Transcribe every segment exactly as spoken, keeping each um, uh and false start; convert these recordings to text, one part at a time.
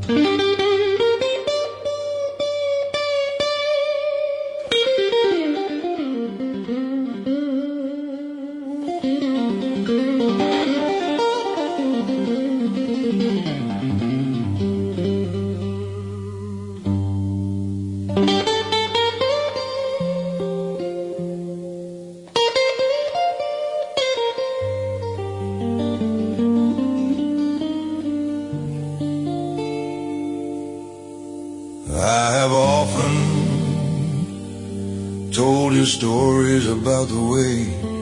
Stories about the way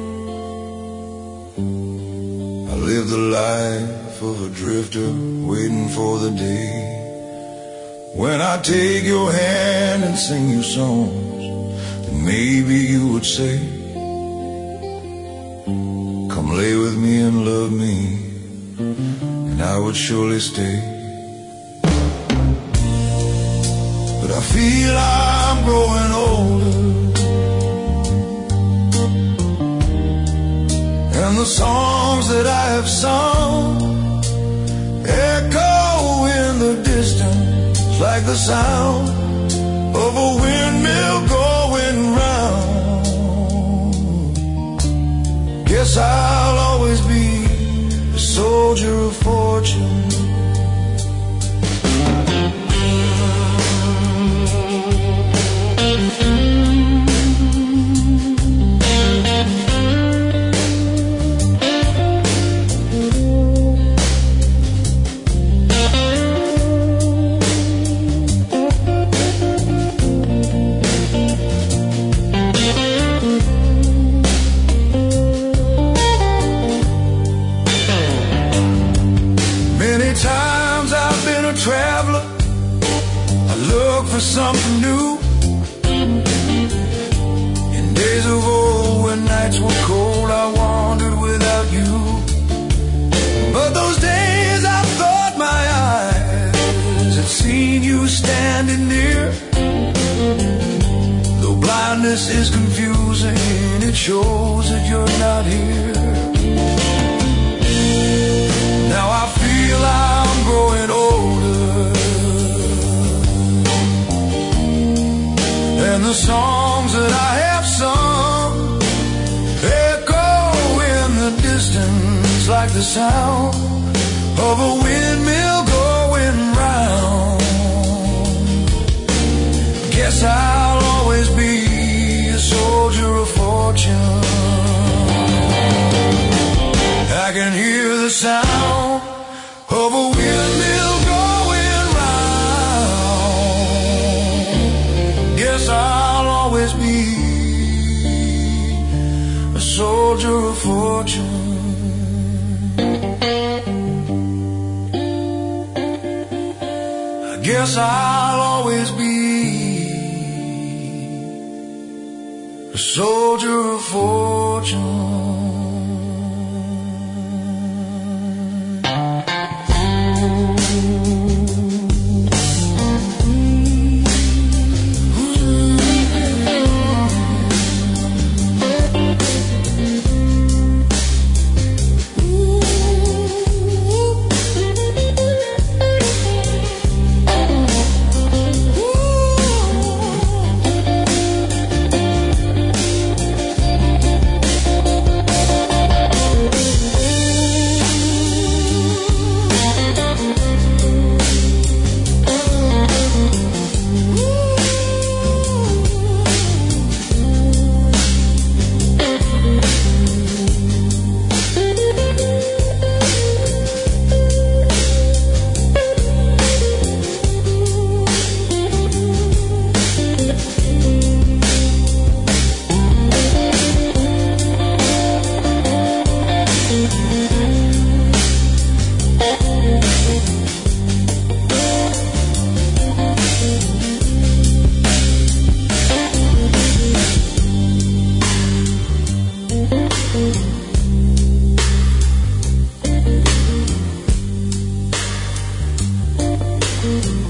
I live the life of a drifter, waiting for the day when I take your hand and sing you songs, and maybe you would say, come lay with me and love me, and I would surely stay. But I feel I'm growing older, and the songs that I have sung echo in the distance like the sound of a windmill going round. Guess I'll always be a soldier of fortune. For something new, in days of old when nights were cold, I wandered without you. But those days I thought my eyes had seen you standing near. Though blindness is confusing, it shows that you're not here. Now I feel I'm growing older, and the songs that I have sung echo in the distance like the sound of a windmill going round. Guess I'll always be a soldier of fortune. I can hear the sound of a windmill going round. Guess I'll always be a soldier of fortune. I guess I'll always be a soldier of fortune. Mm-hmm.